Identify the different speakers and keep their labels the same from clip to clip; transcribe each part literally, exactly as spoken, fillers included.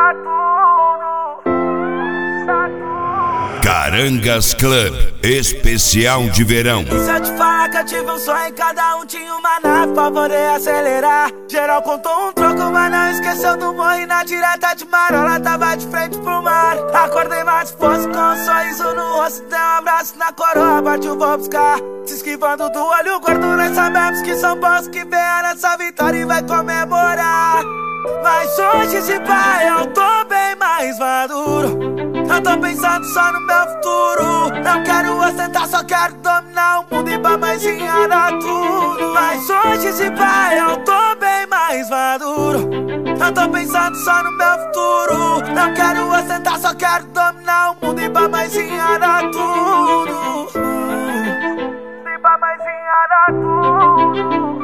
Speaker 1: Carangas Club, especial de verão.
Speaker 2: E se eu te falar que eu tive um sonho, cada um tinha uma nave pra poder acelerar. Geral contou um troco, mas não esqueceu do morro. E na direta de Marola tava de frente pro mar. Acordei mais disposto com um sorriso no rosto. Dei um abraço na coroa, partiu, vou buscar. Se esquivando do olho gordo, nós sabemos que são bons que venha nessa vitória e vai comemorar. Mas hoje se pai, eu tô bem mais maduro. Eu tô pensando só no meu futuro. Não quero ostentar, só quero dominar o mundo e babaizinha dar tudo. Mas hoje se pai, eu tô bem mais maduro. Eu tô pensando só no meu futuro. Não quero ostentar, só quero dominar o mundo e babaizinha dar tudo. E babaizinha dar tudo.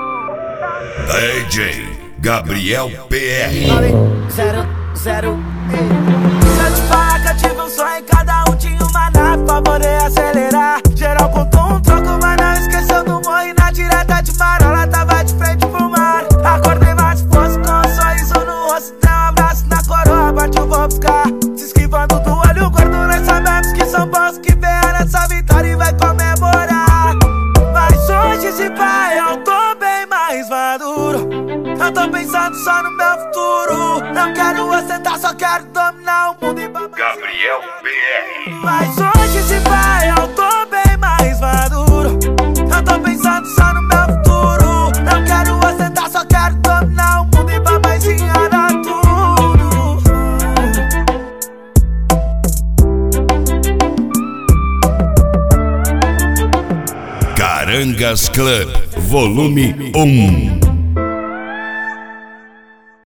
Speaker 1: D J Gabriel P R.
Speaker 2: Zero, zero, se eu te falar que eu tive um sonho, cada um tinha uma nave pra poder acelerar. Geral contou um troco, mas não esqueceu do morro. E na direta de Marola tava de frente pro mar. Acordei mais disposto com um sorriso no rosto. Dei um abraço na coroa, partiu, vou buscar. Se esquivando do olho gordo, nós sabemos que são bons que venha nessa vitória e vai comemorar. Mas hoje se pai, eu tô bem mais maduro. Eu tô pensando só no meu futuro. Não quero ostentar, só quero dominar o mundo e babaizinha.
Speaker 1: Gabriel P R.
Speaker 2: Mas hoje se vai, eu tô bem mais maduro. Eu tô pensando só no meu futuro. Não quero ostentar, só quero dominar o mundo e babaizinha dar tudo.
Speaker 1: Carangas Club, volume um.